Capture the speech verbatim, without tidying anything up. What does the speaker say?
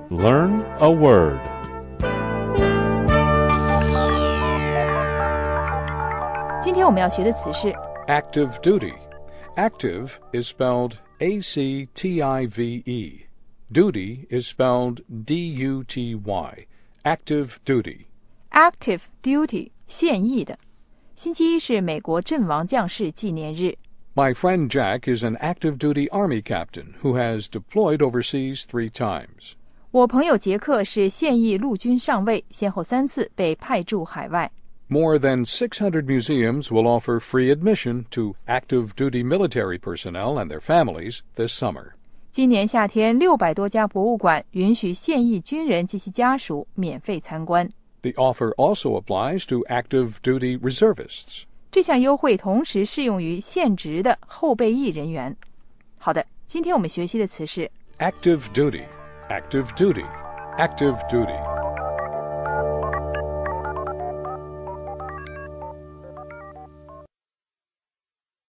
Learn a word. Active duty. Active is spelled A C T I V E. Duty is spelled D U T Y. Active duty. Active duty 现役的。星期一是美国阵亡将士纪念日。 My friend Jack is an active duty Army captain who has deployed overseas three times. 我朋友杰克是现役陆军上尉，先后三次被派驻海外。 More than six hundred museums will offer free admission to active duty military personnel and their families this summer. 今年夏天，六百多家博物馆允许现役军人及其家属免费参观。 The offer also applies to active duty reservists. 这项优惠同时适用于现职的后备役人员。好的，今天我们学习的词是 Active duty, active duty, active duty.